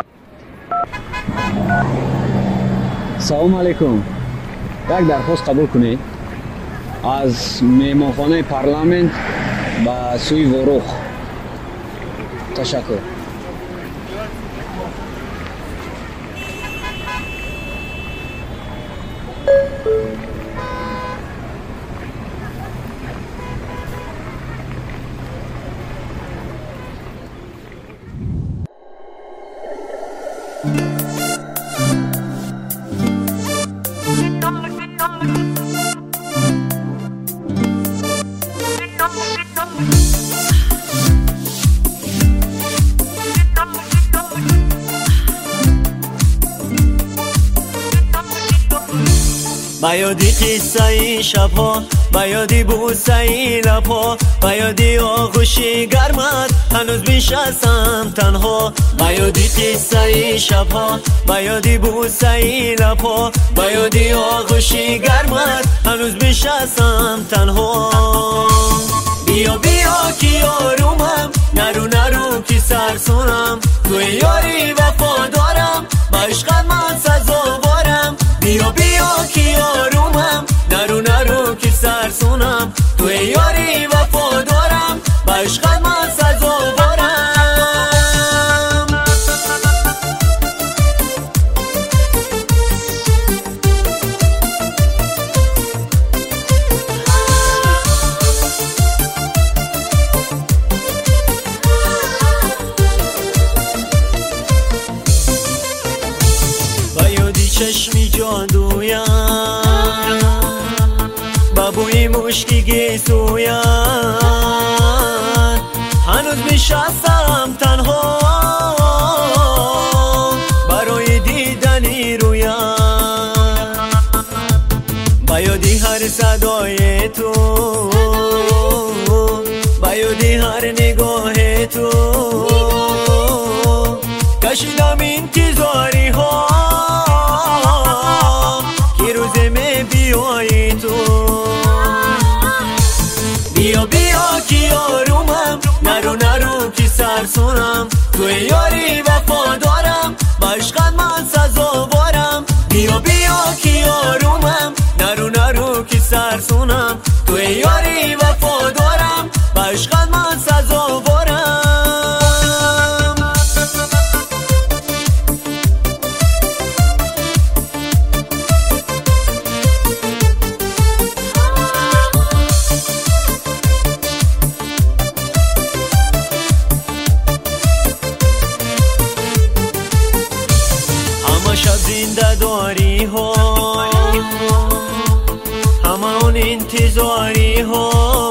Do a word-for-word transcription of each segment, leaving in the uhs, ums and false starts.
салом алейкум. як дархост қабул кунед аз меҳмонхонаи парламент ба сӯи ворух. ташаккур. با یادی قصه ای شبها، با یادی بوسه ای لبها، با یادی آغوشی گرمت هنوز میشستم تنها. با یادی قصه ای شبها، با یادی بوسه ای لبها، با یادی آغوشی گرمت هنوز میشستم تنها. بیا بیا که یارومم، نرو نرو که سرسونم، توی یاری وفادارم، با عشقت من سزاوارم. بیا بیا که یارومم، نرو نرو که سرسونم، توی یاری وفادارم، با عشقت من سزاوارم. چشمی جادویم با بوی مشکی گیسویم، هنوز میشستم تنها برای دیدنی رویم. با یادی هر صدای تو، با یادی هر نگاه تو، کشیدم انتظاری ها بیایی تو. بیا بیا که یارومم، نرو نرو که سرسونم، توی یاری وفادارم، با عشقت من سزاوارم. بیا بیا که یارومم، نرو نرو که سرسونم، توی یاری وفادارم، با عشقت من سزاوارم. شب زنده داری ها، همه اون انتظاری ها،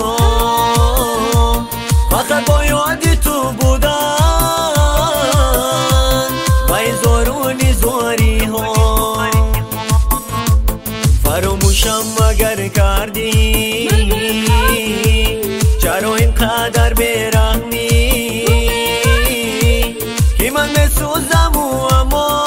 فقط با یاد تو بودن و هزارون زاری ها. فراموشم مگر کردی، چرا اینقدر بیرحمی که من بسوزم و اما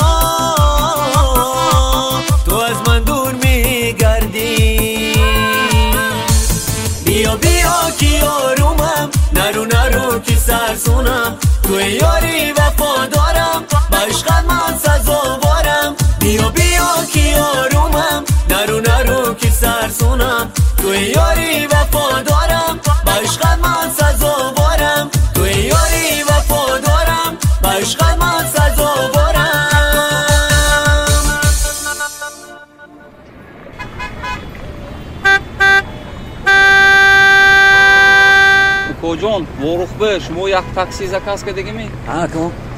بیا بیا که یارومم، نرو نرو که سرسونم، توی یاری وفادارم، با عشقت من سزاوارم. بیا بیا که یارومم، نرو نرو که سرسونم، توی یاری وفادارم، با عشقت من سزاوارم. توی یاری وفادارم، با عشقت من سزاوارم. جان ворухбе шумо як такси заказ кардагими؟ ҳа ком